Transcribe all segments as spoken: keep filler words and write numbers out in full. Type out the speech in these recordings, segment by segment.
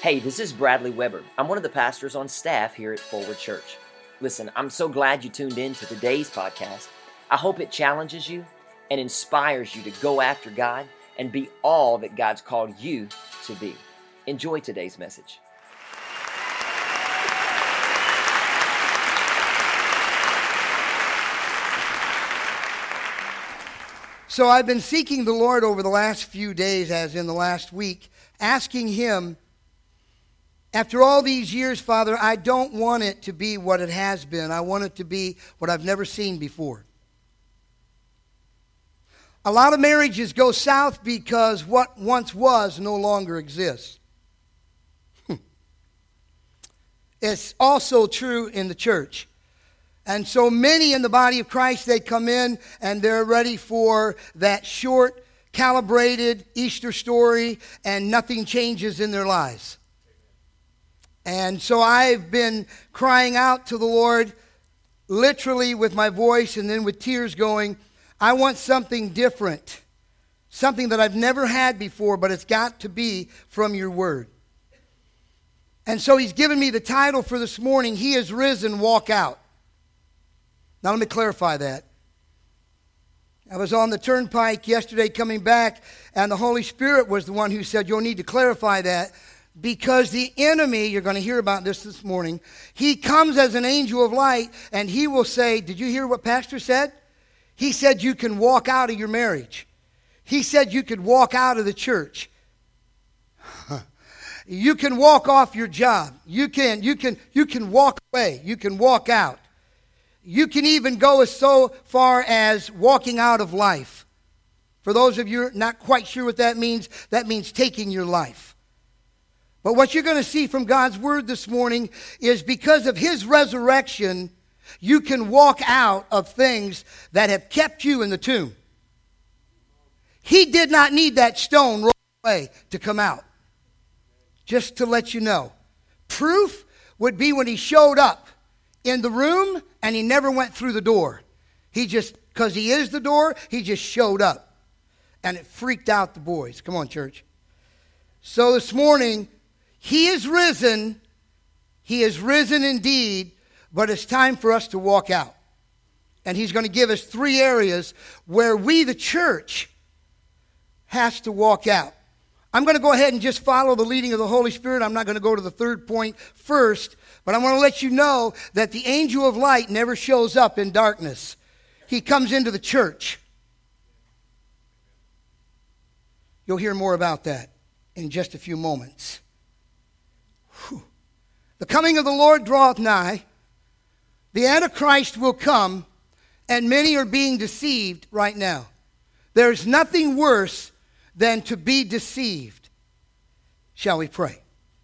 Hey, this is Bradley Weber. I'm one of the pastors on staff here at Forward Church. Listen, I'm so glad you tuned in to today's podcast. I hope it challenges you and inspires you to go after God and be all that God's called you to be. Enjoy today's message. So I've been seeking the Lord over the last few days, as in the last week, asking Him, after all these years, Father, I don't want it to be what it has been. I want it to be what I've never seen before. A lot of marriages go south because what once was no longer exists. It's also true in the church. And so many in the body of Christ, they come in and they're ready for that short, calibrated Easter story, and nothing changes in their lives. And so I've been crying out to the Lord, literally with my voice and then with tears going, I want something different, something that I've never had before, but it's got to be from your word. And so He's given me the title for this morning, He is Risen, Walk Out. Now let me clarify that. I was on the turnpike yesterday coming back, and the Holy Spirit was the one who said, you'll need to clarify that, because the enemy, you're going to hear about this this morning, he comes as an angel of light, and he will say, did you hear what Pastor said? He said you can walk out of your marriage. He said you could walk out of the church. You can walk off your job. You can, you can, you can walk away. You can walk out. You can even go as so far as walking out of life. For those of you not quite sure what that means, that means taking your life. But what you're going to see from God's word this morning is because of His resurrection, you can walk out of things that have kept you in the tomb. He did not need that stone rolled away to come out. Just to let you know. Proof would be when He showed up in the room and He never went through the door. He just, because He is the door, He just showed up. And it freaked out the boys. Come on, church. So this morning, He is risen. He is risen indeed, but it's time for us to walk out. And He's going to give us three areas where we, the church, has to walk out. I'm going to go ahead and just follow the leading of the Holy Spirit. I'm not going to go to the third point first, but I want to let you know that the angel of light never shows up in darkness. He comes into the church. You'll hear more about that in just a few moments. Whew. The coming of the Lord draweth nigh. The Antichrist will come, and many are being deceived right now. There's nothing worse than to be deceived. Shall we pray?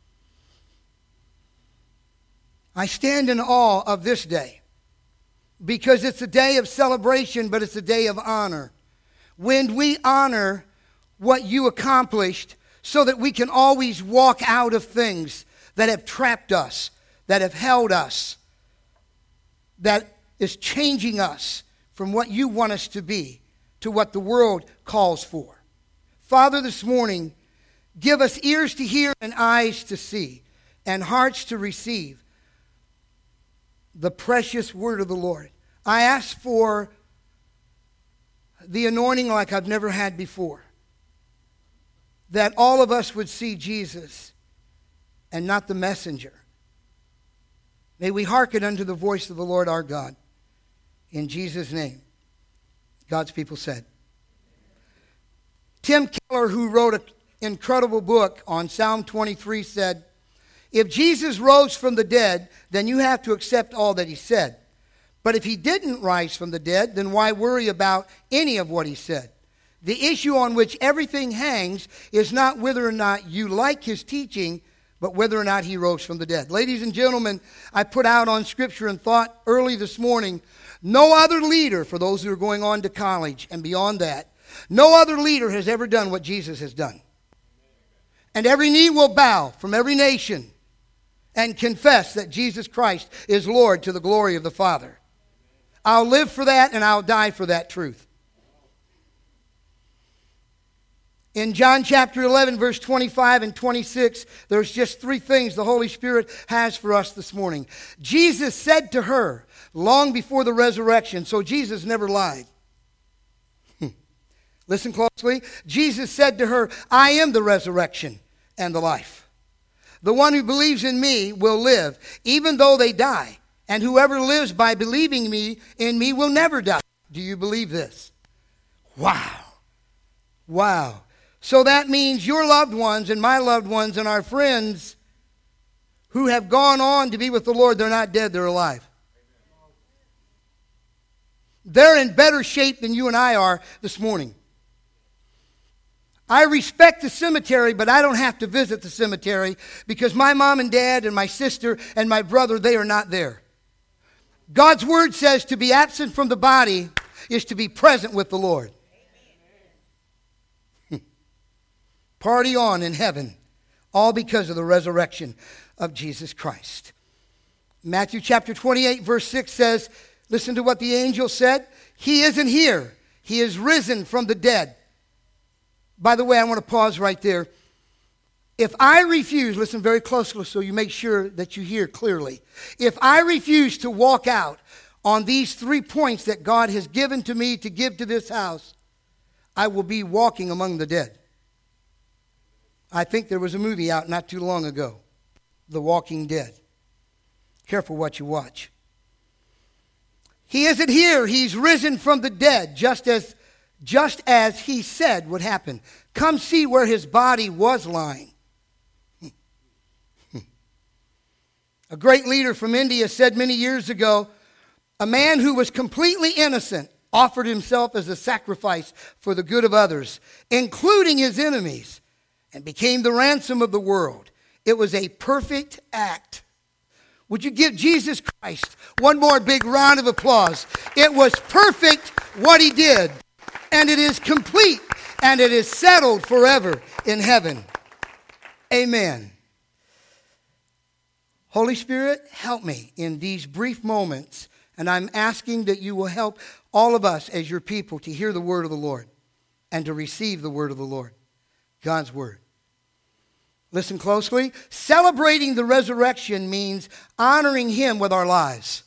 I stand in awe of this day because it's a day of celebration, but it's a day of honor. When we honor what you accomplished so that we can always walk out of things that have trapped us, that have held us, that is changing us from what you want us to be to what the world calls for. Father, this morning, give us ears to hear and eyes to see and hearts to receive the precious word of the Lord. I ask for the anointing like I've never had before, that all of us would see Jesus and not the messenger. May we hearken unto the voice of the Lord our God. In Jesus' name, God's people said. Tim Keller, who wrote an incredible book on Psalm twenty-three, said, if Jesus rose from the dead, then you have to accept all that He said. But if He didn't rise from the dead, then why worry about any of what He said? The issue on which everything hangs is not whether or not you like His teaching, but whether or not He rose from the dead. Ladies and gentlemen, I put out on Scripture and thought early this morning, no other leader, for those who are going on to college and beyond that, no other leader has ever done what Jesus has done. And every knee will bow from every nation and confess that Jesus Christ is Lord to the glory of the Father. I'll live for that and I'll die for that truth. In John chapter eleven, verse twenty-five and twenty-six, there's just three things the Holy Spirit has for us this morning. Jesus said to her long before the resurrection, so Jesus never lied. Listen closely. Jesus said to her, I am the resurrection and the life. The one who believes in me will live, even though they die. And whoever lives by believing me in me will never die. Do you believe this? Wow. Wow. So that means your loved ones and my loved ones and our friends who have gone on to be with the Lord, they're not dead, they're alive. They're in better shape than you and I are this morning. I respect the cemetery, but I don't have to visit the cemetery because my mom and dad and my sister and my brother, they are not there. God's word says to be absent from the body is to be present with the Lord. Party on in heaven, all because of the resurrection of Jesus Christ. Matthew chapter twenty-eight, verse six says, listen to what the angel said. He isn't here. He is risen from the dead. By the way, I want to pause right there. If I refuse, listen very closely so you make sure that you hear clearly. If I refuse to walk out on these three points that God has given to me to give to this house, I will be walking among the dead. I think there was a movie out not too long ago, The Walking Dead. Careful what you watch. He isn't here. He's risen from the dead, just as Just as he said would happen. Come see where his body was lying. A great leader from India said many years ago, a man who was completely innocent offered himself as a sacrifice for the good of others, including his enemies, and became the ransom of the world. It was a perfect act. Would you give Jesus Christ one more big round of applause? It was perfect what he did. And it is complete, and it is settled forever in heaven. Amen. Holy Spirit, help me in these brief moments, and I'm asking that you will help all of us as your people to hear the word of the Lord and to receive the word of the Lord, God's word. Listen closely. Celebrating the resurrection means honoring him with our lives.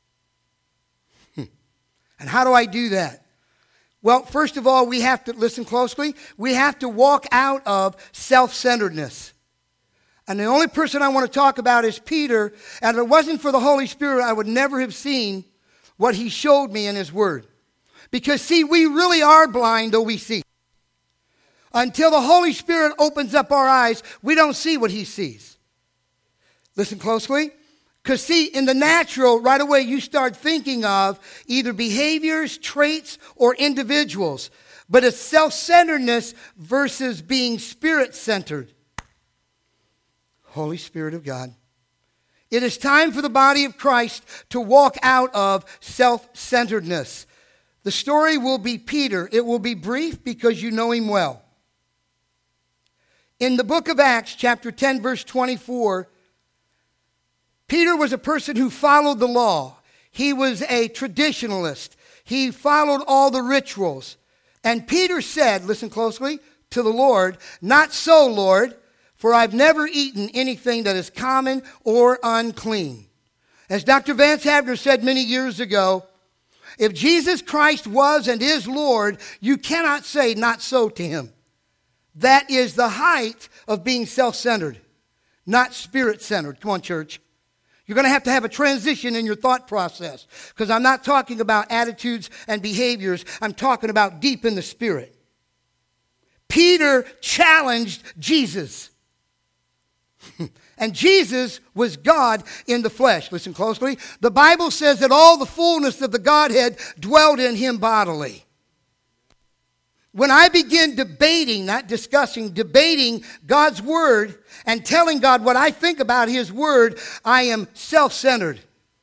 And how do I do that? Well, first of all, we have to, listen closely, we have to walk out of self-centeredness. And the only person I want to talk about is Peter. And if it wasn't for the Holy Spirit, I would never have seen what he showed me in his word. Because, see, we really are blind, though we see. Until the Holy Spirit opens up our eyes, we don't see what he sees. Listen closely. Because, see, in the natural, right away you start thinking of either behaviors, traits, or individuals. But it's self-centeredness versus being spirit-centered. Holy Spirit of God. It is time for the body of Christ to walk out of self-centeredness. The story will be Peter. It will be brief because you know him well. In the book of Acts, chapter ten, verse twenty-four, Peter was a person who followed the law. He was a traditionalist. He followed all the rituals. And Peter said, listen closely, to the Lord, "Not so, Lord, for I've never eaten anything that is common or unclean." As Doctor Vance Havner said many years ago, if Jesus Christ was and is Lord, you cannot say "not so" to him. That is the height of being self-centered, not spirit-centered. Come on, church. You're going to have to have a transition in your thought process, because I'm not talking about attitudes and behaviors. I'm talking about deep in the spirit. Peter challenged Jesus. And Jesus was God in the flesh. Listen closely. The Bible says that all the fullness of the Godhead dwelled in him bodily. When I begin debating, not discussing, debating God's word and telling God what I think about his word, I am self-centered.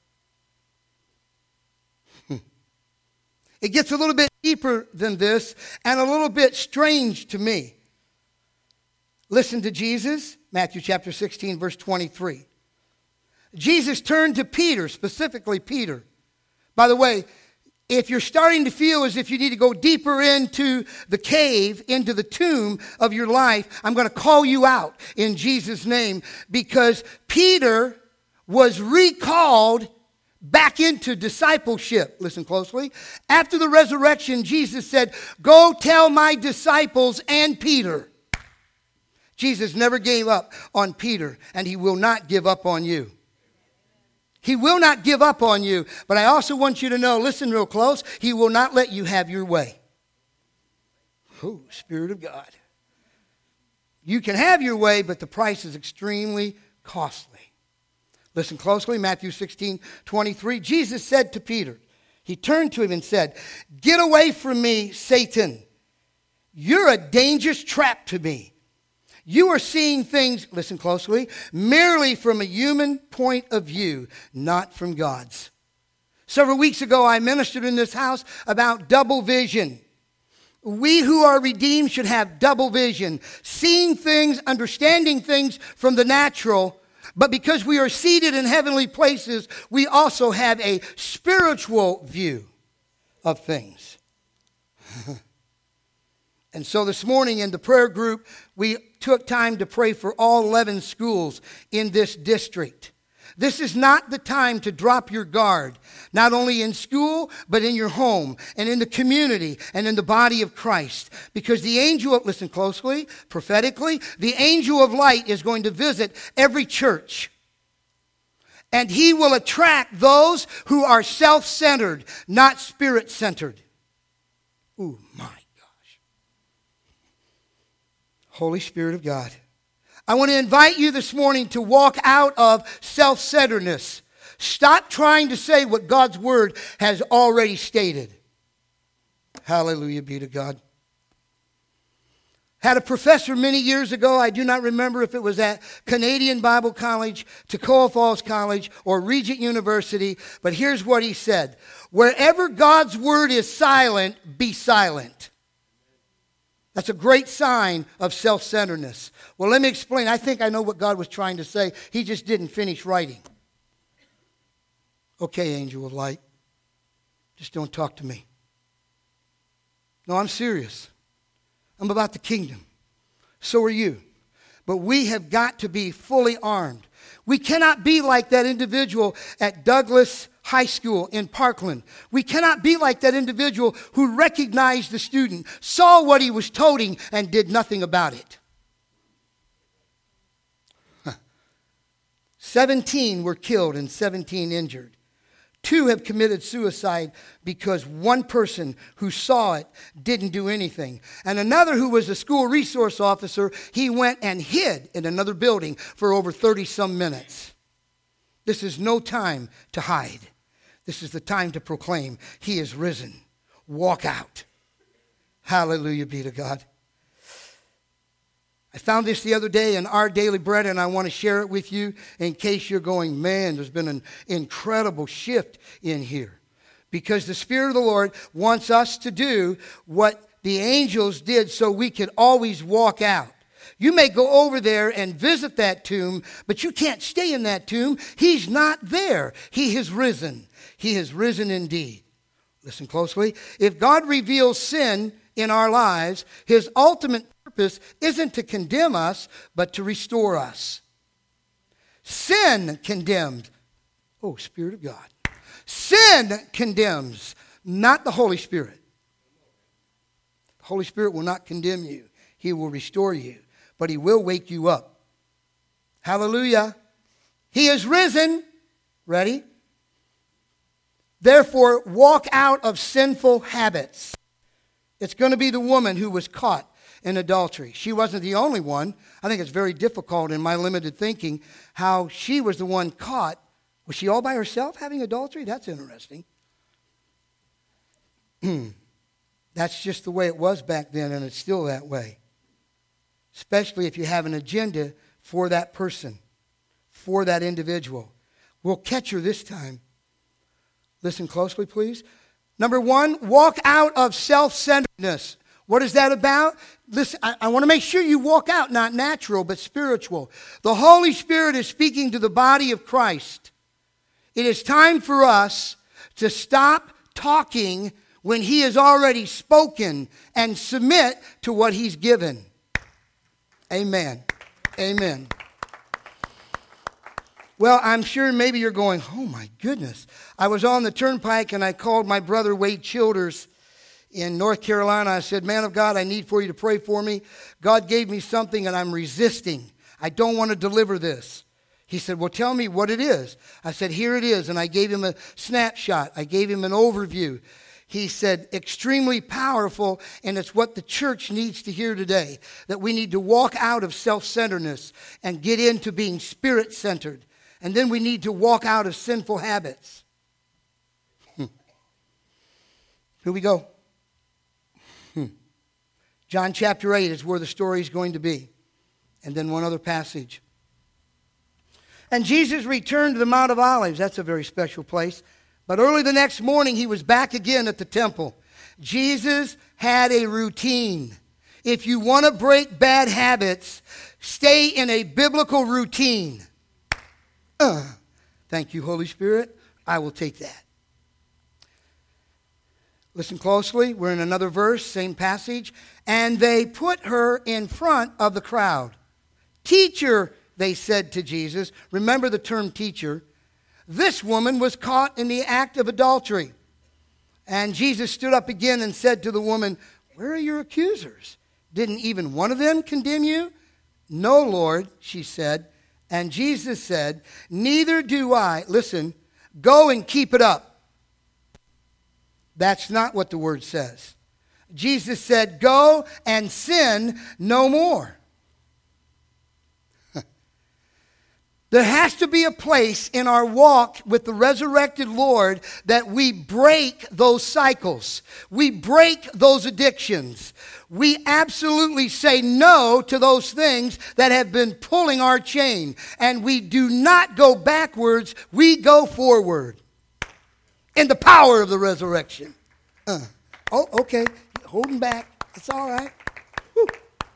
It gets a little bit deeper than this and a little bit strange to me. Listen to Jesus, Matthew chapter sixteen, verse twenty-three. Jesus turned to Peter, specifically Peter. By the way, if you're starting to feel as if you need to go deeper into the cave, into the tomb of your life, I'm going to call you out in Jesus' name, because Peter was recalled back into discipleship. Listen closely. After the resurrection, Jesus said, "Go tell my disciples and Peter." Jesus never gave up on Peter, and he will not give up on you. He will not give up on you. But I also want you to know, listen real close, he will not let you have your way. Oh, Spirit of God. You can have your way, but the price is extremely costly. Listen closely, Matthew sixteen twenty-three. Jesus said to Peter, he turned to him and said, "Get away from me, Satan. You're a dangerous trap to me. You are seeing things," listen closely, "merely from a human point of view, not from God's." Several weeks ago, I ministered in this house about double vision. We who are redeemed should have double vision, seeing things, understanding things from the natural, but because we are seated in heavenly places, we also have a spiritual view of things. And so this morning in the prayer group, we took time to pray for all eleven schools in this district. This is not the time to drop your guard, not only in school, but in your home and in the community and in the body of Christ. Because the angel, listen closely, prophetically, the angel of light is going to visit every church. And he will attract those who are self-centered, not spirit-centered. Ooh, my. Holy Spirit of God, I want to invite you this morning to walk out of self-centeredness. Stop trying to say what God's word has already stated. Hallelujah be to God. Had a professor many years ago, I do not remember if it was at Canadian Bible College, Toccoa Falls College, or Regent University, but here's what he said. Wherever God's word is silent, be silent. That's a great sign of self-centeredness. Well, let me explain. I think I know what God was trying to say. He just didn't finish writing. Okay, angel of light, just don't talk to me. No, I'm serious. I'm about the kingdom. So are you. But we have got to be fully armed. We cannot be like that individual at Douglas High School in Parkland. We cannot be like that individual who recognized the student, saw what he was toting, and did nothing about it. Huh. seventeen were killed and seventeen injured. Two have committed suicide because one person who saw it didn't do anything. And another who was a school resource officer, he went and hid in another building for over thirty some minutes. This is no time to hide. This is the time to proclaim, he is risen. Walk out. Hallelujah be to God. I found this the other day in Our Daily Bread, and I want to share it with you in case you're going, man, there's been an incredible shift in here. Because the Spirit of the Lord wants us to do what the angels did so we could always walk out. You may go over there and visit that tomb, but you can't stay in that tomb. He's not there. He has risen. He has risen indeed. Listen closely. If God reveals sin in our lives, his ultimate purpose isn't to condemn us, but to restore us. Sin condemns. Oh, Spirit of God. Sin condemns, not the Holy Spirit. The Holy Spirit will not condemn you. He will restore you, but he will wake you up. Hallelujah. He is risen. Ready? Therefore, walk out of sinful habits. It's going to be the woman who was caught in adultery. She wasn't the only one. I think it's very difficult in my limited thinking how she was the one caught. Was she all by herself having adultery? That's interesting. That's just the way it was back then, and it's still that way. Especially if you have an agenda for that person, for that individual. We'll catch her this time. Listen closely, please. Number one, walk out of self-centeredness. What is that about? Listen, I, I want to make sure you walk out, not natural, but spiritual. The Holy Spirit is speaking to the body of Christ. It is time for us to stop talking when he has already spoken and submit to what he's given. Amen. Amen. Well, I'm sure maybe you're going, oh my goodness. I was on the turnpike and I called my brother Wade Childers in North Carolina. I said, man of God, I need for you to pray for me. God gave me something and I'm resisting. I don't want to deliver this. He said, well, tell me what it is. I said, here it is. And I gave him a snapshot. I gave him an overview. He said, extremely powerful, and it's what the church needs to hear today, that we need to walk out of self-centeredness and get into being spirit-centered. And then we need to walk out of sinful habits. Hmm. Here we go. Hmm. John chapter eight is where the story is going to be. And then one other passage. And Jesus returned to the Mount of Olives. That's a very special place. But early the next morning, he was back again at the temple. Jesus had a routine. If you want to break bad habits, stay in a biblical routine. Uh, thank you, Holy Spirit. I will take that. Listen closely. We're in another verse, same passage. And they put her in front of the crowd. Teacher, they said to Jesus. Remember the term teacher. This woman was caught in the act of adultery. And Jesus stood up again and said to the woman, where are your accusers? Didn't even one of them condemn you? No, Lord, she said. And Jesus said, neither do I. Listen, go and keep it up. That's not what the word says. Jesus said, go and sin no more. There has to be a place in our walk with the resurrected Lord that we break those cycles. We break those addictions. We absolutely say no to those things that have been pulling our chain. And we do not go backwards. We go forward in the power of the resurrection. Uh, oh, okay. Holding back. It's all right. Whew.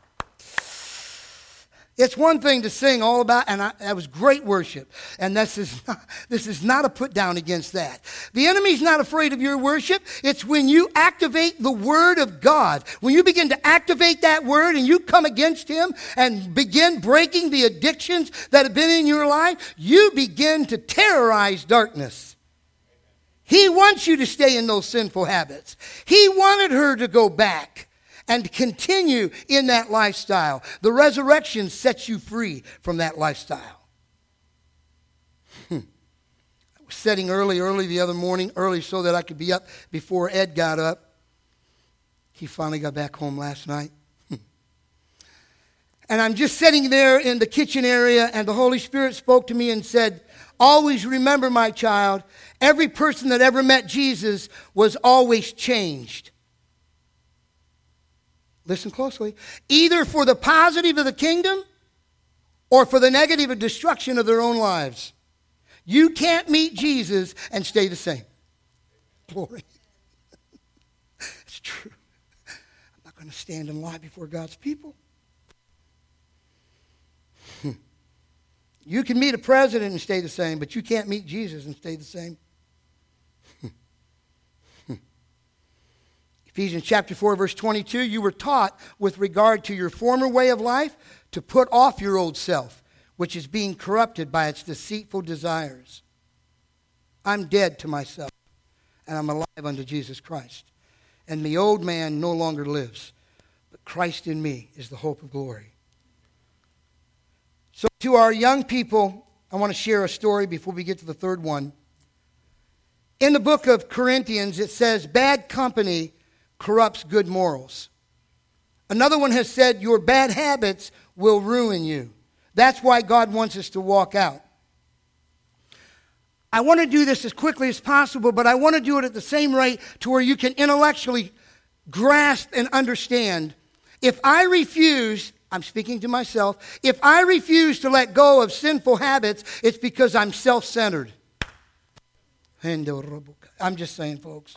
It's one thing to sing all about, and I, that was great worship. And this is, not, this is not a put down against that. The enemy's not afraid of your worship. It's when you activate the word of God. When you begin to activate that word and you come against him and begin breaking the addictions that have been in your life, you begin to terrorize darkness. He wants you to stay in those sinful habits. He wanted her to go back and continue in that lifestyle. The resurrection sets you free from that lifestyle. Hmm. I was setting early, early the other morning, early so that I could be up before Ed got up. He finally got back home last night. Hmm. And I'm just sitting there in the kitchen area, and the Holy Spirit spoke to me and said, always remember, my child, every person that ever met Jesus was always changed. Listen closely. Either for the positive of the kingdom or for the negative of destruction of their own lives. You can't meet Jesus and stay the same. Glory. It's true. I'm not going to stand and lie before God's people. You can meet a president and stay the same, but you can't meet Jesus and stay the same. Ephesians chapter four, verse twenty-two, you were taught with regard to your former way of life to put off your old self, which is being corrupted by its deceitful desires. I'm dead to myself, and I'm alive unto Jesus Christ. And the old man no longer lives, but Christ in me is the hope of glory. So to our young people, I want to share a story before we get to the third one. In the book of Corinthians, it says, bad company corrupts good morals. Another one has said, your bad habits will ruin you. That's why God wants us to walk out. I want to do this as quickly as possible, but I want to do it at the same rate to where you can intellectually grasp and understand. If I refuse, I'm speaking to myself, if I refuse to let go of sinful habits, it's because I'm self-centered. I'm just saying, folks.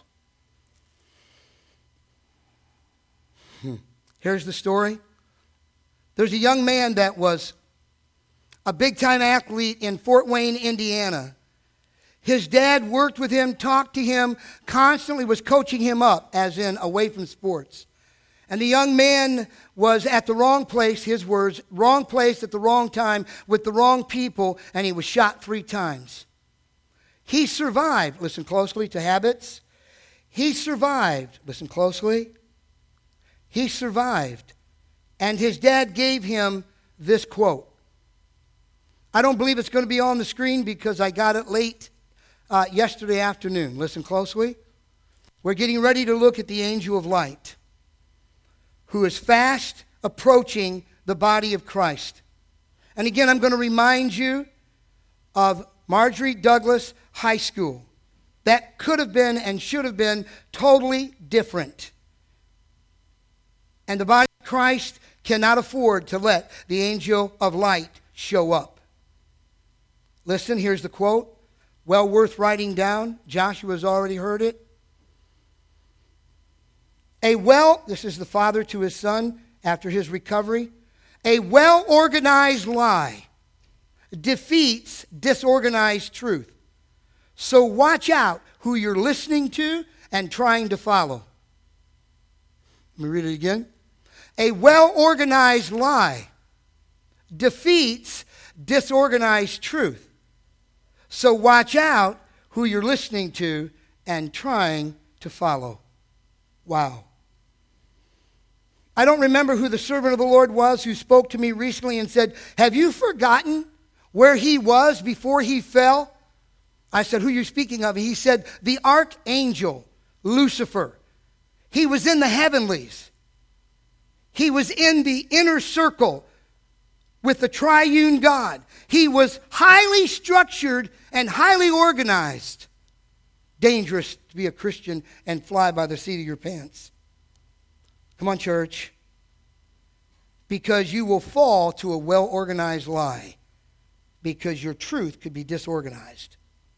Hmm. Here's the story. There's a young man that was a big-time athlete in Fort Wayne, Indiana. His dad worked with him, talked to him, constantly was coaching him up, as in away from sports. And the young man was at the wrong place, his words, wrong place at the wrong time with the wrong people, and he was shot three times. He survived, listen closely to habits. He survived, listen closely. He survived. And his dad gave him this quote. I don't believe it's going to be on the screen because I got it late uh, yesterday afternoon. Listen closely. We're getting ready to look at the angel of light, who is fast approaching the body of Christ. And again, I'm going to remind you of Marjorie Douglas High School. That could have been and should have been totally different. And the body of Christ cannot afford to let the angel of light show up. Listen, here's the quote. Well worth writing down. Joshua's already heard it. A well, this is the father to his son after his recovery. A well-organized lie defeats disorganized truth. So watch out who you're listening to and trying to follow. Let me read it again. A well-organized lie defeats disorganized truth. So watch out who you're listening to and trying to follow. Wow. I don't remember who the servant of the Lord was who spoke to me recently and said, have you forgotten where he was before he fell? I said, who are you speaking of? He said, the archangel, Lucifer. He was in the heavenlies. He was in the inner circle with the triune God. He was highly structured and highly organized. Dangerous to be a Christian and fly by the seat of your pants. Come on, church. Because you will fall to a well-organized lie. Because your truth could be disorganized.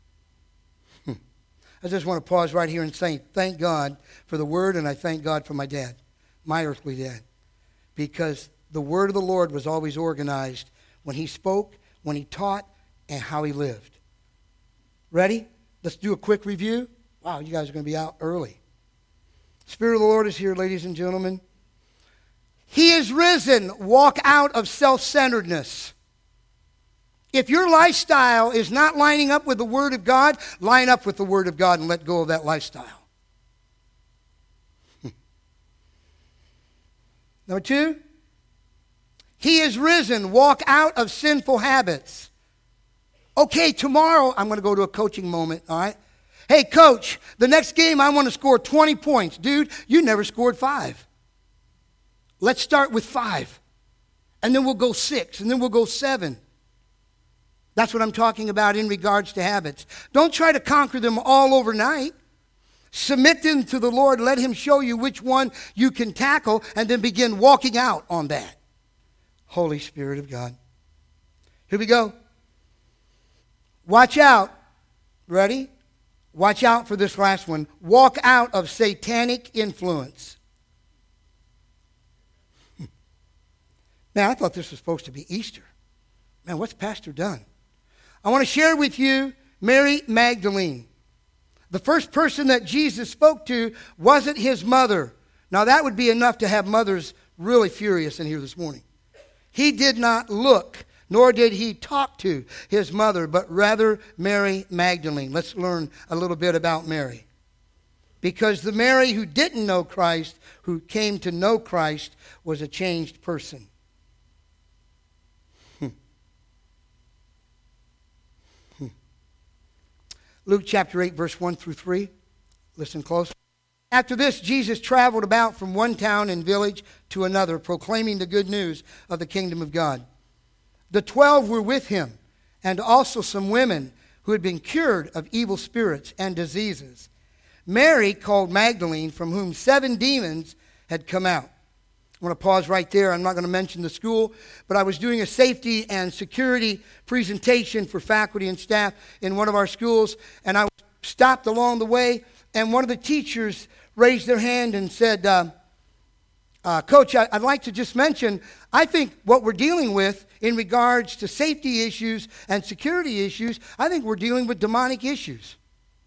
I just want to pause right here and say thank God for the word, and I thank God for my dad, my earthly dad. Because the word of the Lord was always organized when he spoke, when he taught, and how he lived. Ready? Let's do a quick review. Wow, you guys are going to be out early. Spirit of the Lord is here, ladies and gentlemen. He is risen. Walk out of self-centeredness. If your lifestyle is not lining up with the Word of God, line up with the Word of God and let go of that lifestyle. Number two, he is risen. Walk out of sinful habits. Okay, tomorrow I'm going to go to a coaching moment, all right? Hey, coach, the next game I want to score twenty points. Dude, you never scored five. Let's start with five. And then we'll go six, and then we'll go seven. That's what I'm talking about in regards to habits. Don't try to conquer them all overnight. Submit them to the Lord. Let him show you which one you can tackle, and then begin walking out on that. Holy Spirit of God. Here we go. Watch out. Ready? Watch out for this last one. Walk out of satanic influence. Man, I thought this was supposed to be Easter. Man, what's Pastor done? I want to share with you Mary Magdalene. The first person that Jesus spoke to wasn't his mother. Now, that would be enough to have mothers really furious in here this morning. He did not look, nor did he talk to his mother, but rather Mary Magdalene. Let's learn a little bit about Mary. Because the Mary who didn't know Christ, who came to know Christ, was a changed person. Hmm. Hmm. Luke chapter eight, verse one through three. Listen close. After this, Jesus traveled about from one town and village to another, proclaiming the good news of the kingdom of God. The twelve were with him, and also some women who had been cured of evil spirits and diseases. Mary, called Magdalene, from whom seven demons had come out. I want to pause right there. I'm not going to mention the school, but I was doing a safety and security presentation for faculty and staff in one of our schools, and I stopped along the way, and one of the teachers raised their hand and said, uh, Uh, Coach, I, I'd like to just mention, I think what we're dealing with in regards to safety issues and security issues, I think we're dealing with demonic issues.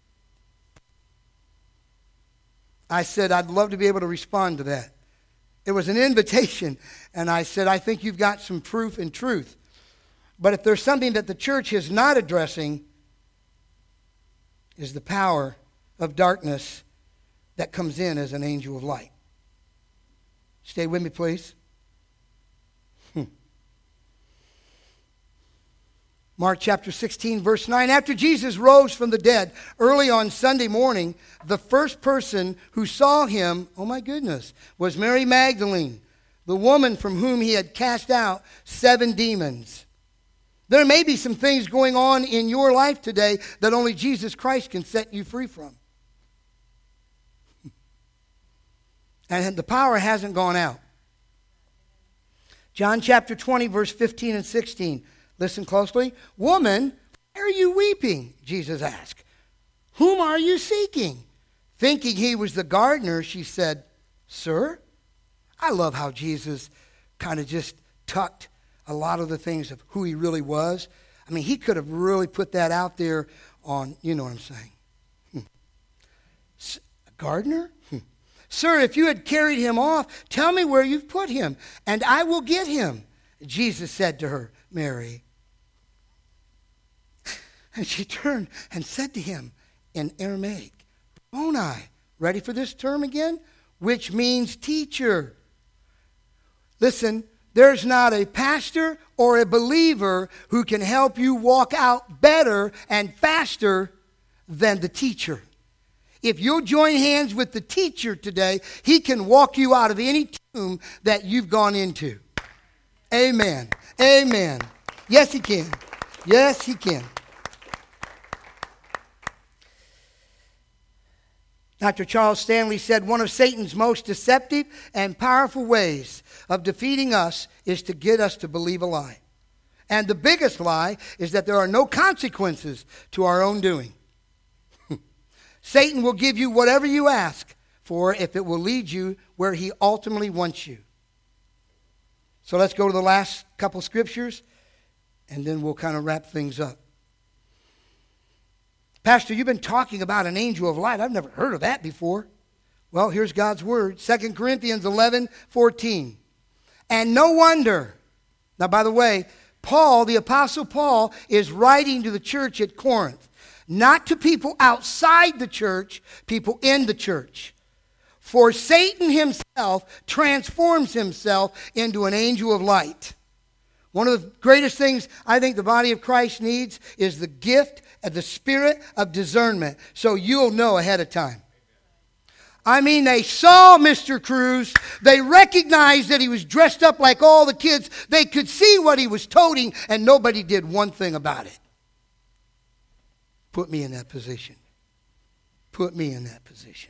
I said, I'd love to be able to respond to that. It was an invitation, and I said, I think you've got some proof and truth. But if there's something that the church is not addressing, is the power of darkness that comes in as an angel of light. Stay with me, please. Hmm. Mark chapter sixteen, verse nine. After Jesus rose from the dead early on Sunday morning, the first person who saw him, oh my goodness, was Mary Magdalene, the woman from whom he had cast out seven demons. There may be some things going on in your life today that only Jesus Christ can set you free from. And the power hasn't gone out. John chapter twenty, verse fifteen and sixteen. Listen closely. Woman, why are you weeping? Jesus asked. Whom are you seeking? Thinking he was the gardener, she said, Sir? I love how Jesus kind of just tucked a lot of the things of who he really was. I mean, he could have really put that out there on, you know what I'm saying. Hmm. A gardener? Hmm. Sir, if you had carried him off, tell me where you've put him, and I will get him. Jesus said to her, Mary. And she turned and said to him in Aramaic, Rabboni. Ready for this term again? Which means teacher. Listen, there's not a pastor or a believer who can help you walk out better and faster than the teacher. If you'll join hands with the teacher today, he can walk you out of any tomb that you've gone into. Amen. Amen. Yes, he can. Yes, he can. Doctor Charles Stanley said, one of Satan's most deceptive and powerful ways of defeating us is to get us to believe a lie. And the biggest lie is that there are no consequences to our own doing. Satan will give you whatever you ask for if it will lead you where he ultimately wants you. So let's go to the last couple scriptures, and then we'll kind of wrap things up. Pastor, you've been talking about an angel of light. I've never heard of that before. Well, here's God's word. Second Corinthians eleven fourteen. And no wonder. Now, by the way, Paul, the Apostle Paul, is writing to the church at Corinth. Not to people outside the church, people in the church. For Satan himself transforms himself into an angel of light. One of the greatest things I think the body of Christ needs is the gift of the spirit of discernment, so you'll know ahead of time. I mean, they saw Mister Cruz. They recognized that he was dressed up like all the kids. They could see what he was toting, and nobody did one thing about it. Put me in that position. Put me in that position.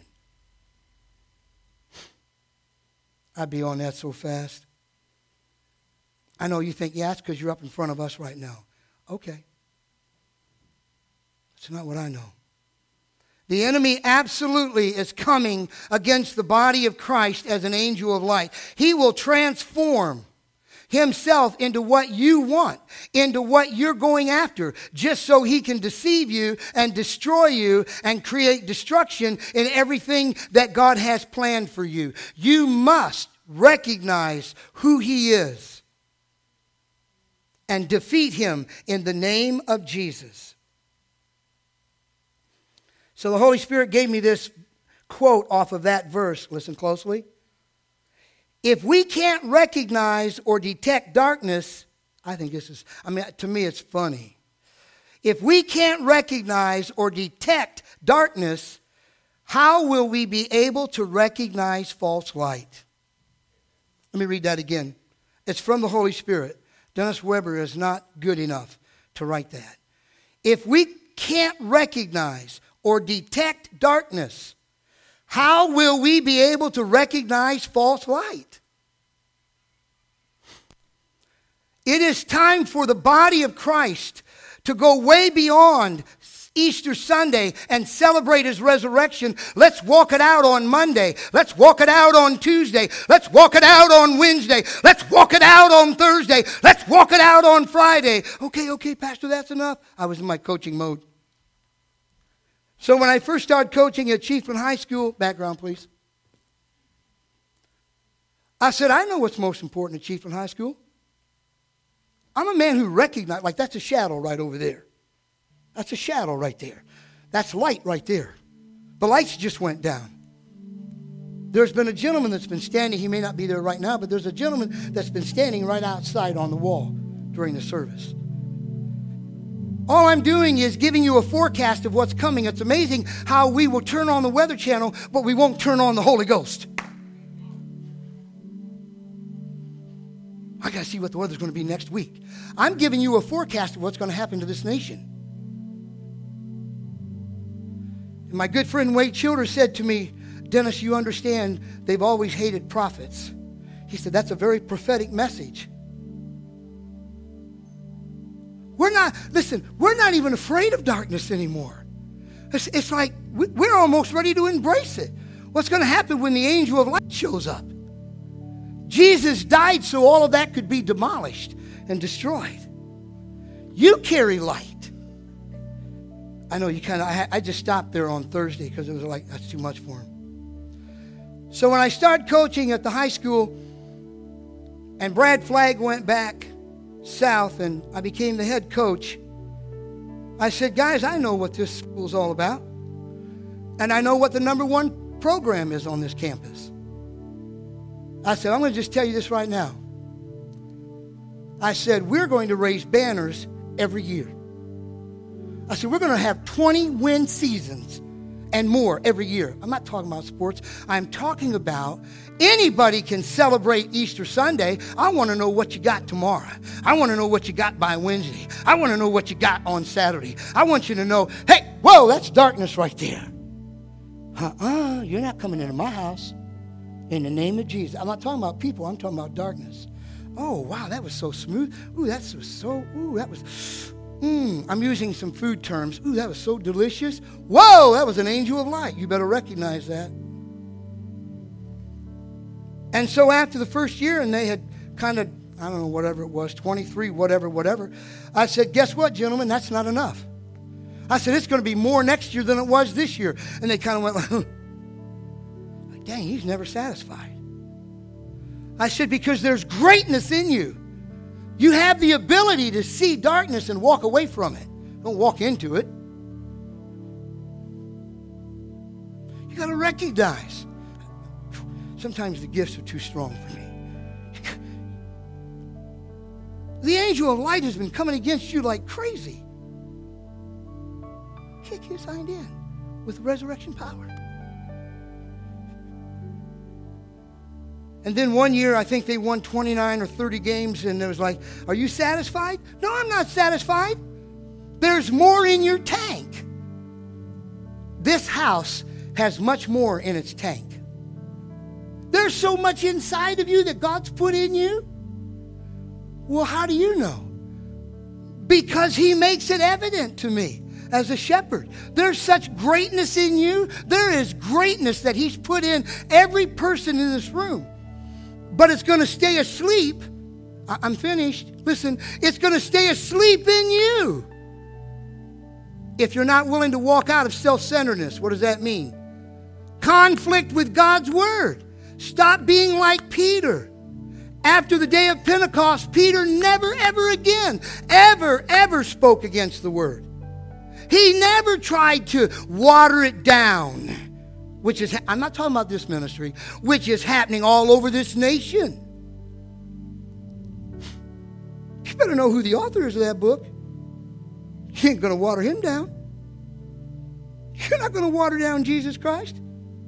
I'd be on that so fast. I know you think, yeah, it's because you're up in front of us right now. Okay. It's not what I know. The enemy absolutely is coming against the body of Christ as an angel of light. He will transform himself into what you want, into what you're going after, just so he can deceive you and destroy you and create destruction in everything that God has planned for you. You must recognize who he is and defeat him in the name of Jesus. So the Holy Spirit gave me this quote off of that verse. Listen closely. If we can't recognize or detect darkness, I think this is, I mean, to me it's funny. If we can't recognize or detect darkness, how will we be able to recognize false light? Let me read that again. It's from the Holy Spirit. Dennis Weber is not good enough to write that. If we can't recognize or detect darkness, how will we be able to recognize false light? It is time for the body of Christ to go way beyond Easter Sunday and celebrate his resurrection, let's walk it out on Monday. Let's walk it out on Tuesday. Let's walk it out on Wednesday. Let's walk it out on Thursday. Let's walk it out on Friday. Okay, okay, Pastor, that's enough. I was in my coaching mode. So when I first started coaching at Chiefland High School, background please, I said, I know what's most important at Chiefland High School. I'm a man who recognizes, like that's a shadow right over there. That's a shadow right there. That's light right there. The lights just went down. There's been a gentleman that's been standing, he may not be there right now, but there's a gentleman that's been standing right outside on the wall during the service. All I'm doing is giving you a forecast of what's coming. It's amazing how we will turn on the Weather Channel, but we won't turn on the Holy Ghost. I got to see what the weather's going to be next week. I'm giving you a forecast of what's going to happen to this nation. And my good friend Wade Childers said to me, Dennis, you understand they've always hated prophets. He said, that's a very prophetic message. We're not, listen, we're not even afraid of darkness anymore. It's, it's like we're almost ready to embrace it. What's going to happen when the angel of light shows up? Jesus died so all of that could be demolished and destroyed. You carry light. I know you kind of, I, I just stopped there on Thursday because it was like, that's too much for him. So when I started coaching at the high school and Brad Flagg went back south and I became the head coach, I said, guys, I know what this school's all about. And I know what the number one program is on this campus. I said, I'm going to just tell you this right now. I said, we're going to raise banners every year. I said, we're going to have twenty win seasons and more every year. I'm not talking about sports. I'm talking about anybody can celebrate Easter Sunday. I want to know what you got tomorrow. I want to know what you got by Wednesday. I want to know what you got on Saturday. I want you to know, hey, whoa, that's darkness right there. Uh-uh, you're not coming into my house. In the name of Jesus. I'm not talking about people. I'm talking about darkness. Oh, wow, that was so smooth. Ooh, that was so, ooh, that was, mmm. I'm using some food terms. Ooh, that was so delicious. Whoa, that was an angel of light. You better recognize that. And so after the first year, and they had kind of, I don't know, whatever it was, twenty-three, whatever, whatever, I said, guess what, gentlemen, that's not enough. I said, it's going to be more next year than it was this year. And they kind of went like, dang, he's never satisfied. I said, because there's greatness in you. You have the ability to see darkness and walk away from it. Don't walk into it. You got to recognize. Sometimes the gifts are too strong for me. The angel of light has been coming against you like crazy. Kick you signed in with resurrection power. And then one year, I think they won twenty-nine or thirty games, and it was like, are you satisfied? No, I'm not satisfied. There's more in your tank. This house has much more in its tank. There's so much inside of you that God's put in you. Well, how do you know? Because he makes it evident to me as a shepherd. There's such greatness in you. There is greatness that he's put in every person in this room. But it's going to stay asleep. I'm finished. Listen, it's going to stay asleep in you. If you're not willing to walk out of self-centeredness, what does that mean? Conflict with God's word. Stop being like Peter. After the day of Pentecost, Peter never, ever again, ever, ever spoke against the word. He never tried to water it down. Which is, I'm not talking about this ministry, which is happening all over this nation. You better know who the author is of that book. You ain't going to water him down. You're not going to water down Jesus Christ.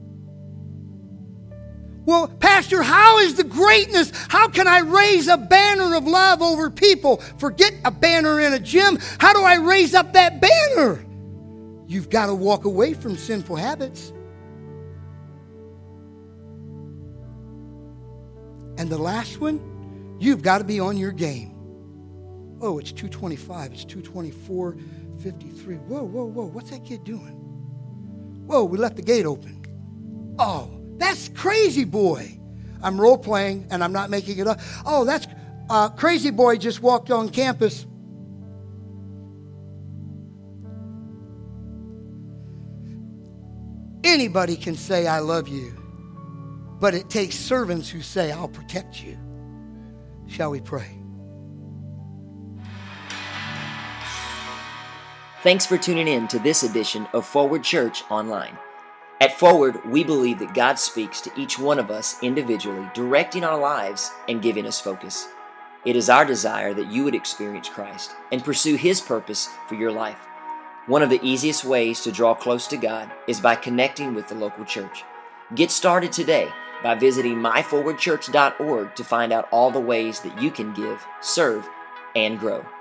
Well, Pastor, how is the greatness? How can I raise a banner of love over people? Forget a banner in a gym. How do I raise up that banner? You've got to walk away from sinful habits. And the last one, you've got to be on your game. Oh, it's two twenty-five. It's two twenty-four fifty-three. Whoa, whoa, whoa. What's that kid doing? Whoa, we left the gate open. Oh, that's Crazy Boy. I'm role playing and I'm not making it up. Oh, that's uh, Crazy Boy just walked on campus. Anybody can say, I love you. But it takes servants who say, I'll protect you. Shall we pray? Thanks for tuning in to this edition of Forward Church Online. At Forward, we believe that God speaks to each one of us individually, directing our lives and giving us focus. It is our desire that you would experience Christ and pursue His purpose for your life. One of the easiest ways to draw close to God is by connecting with the local church. Get started today by visiting my forward church dot org to find out all the ways that you can give, serve, and grow.